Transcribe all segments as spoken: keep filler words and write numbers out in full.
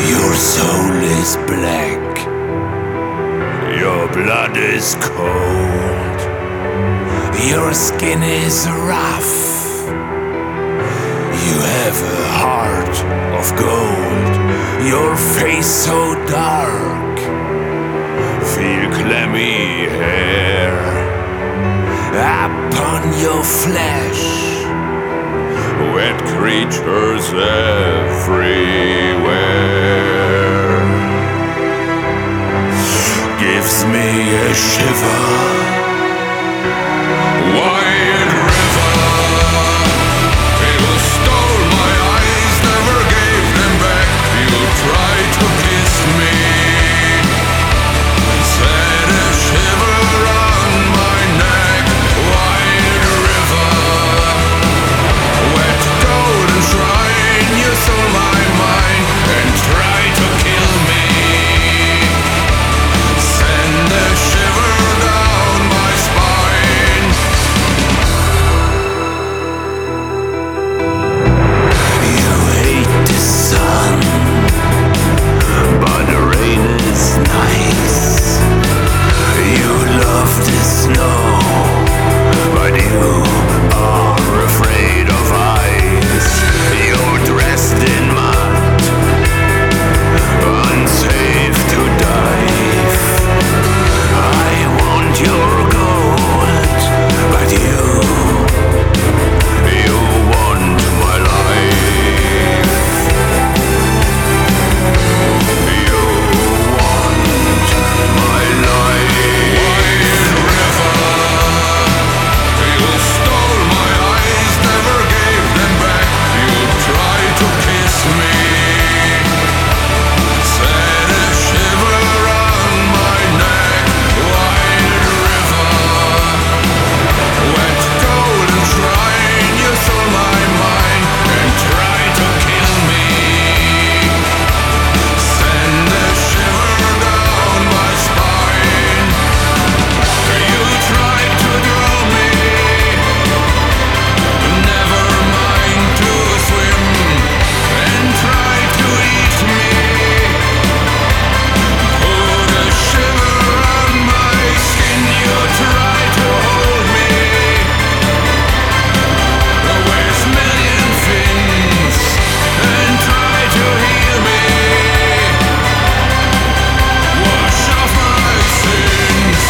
Your soul is black, your blood is cold, your skin is rough, you have a heart of gold, your face so dark, feel clammy hair upon your flesh, wet creatures everywhere. Gives me a shiver. Wild river, you stole my eyes, never gave them back. You tried to kiss me, set a shiver on my neck. Wild river, wet golden shrine, you stole my mind and tried to kill me. Send a shiver down my spine. You hate the sun, but the rain is nice. You love the snow, but you are afraid of ice. You're dressed in mud, unsafe to dive. I want your gold, but you, you want my life. You want my life. Wild river, you stole my eyes, never gave them back. You tried to kiss me, set a shiver on my neck. Wild river, wet golden shrine, you stole my mind and tried to kill me. Send a shiver down my spine. You tried to draw me, never mind to swim, and tried to eat me. Put a shiver on my skin, you tried to hold me. With million fins, and tried to heal me. Wash off my sins.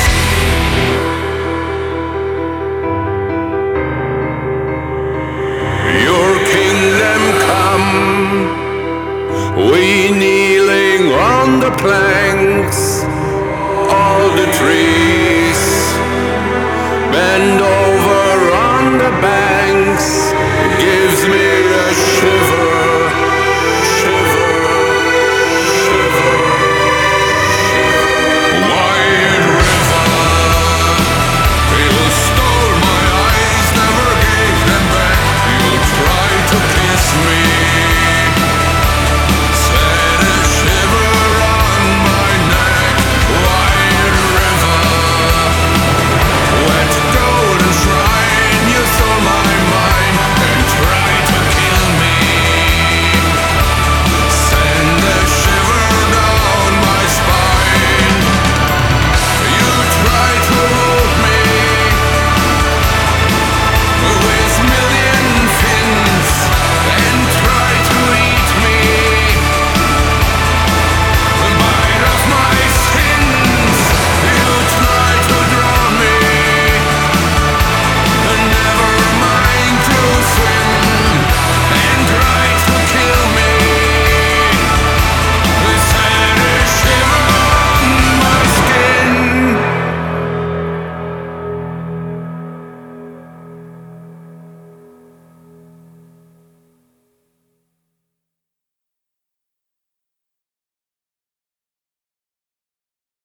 Your kingdom come, we kneeling on the planks, all the trees bend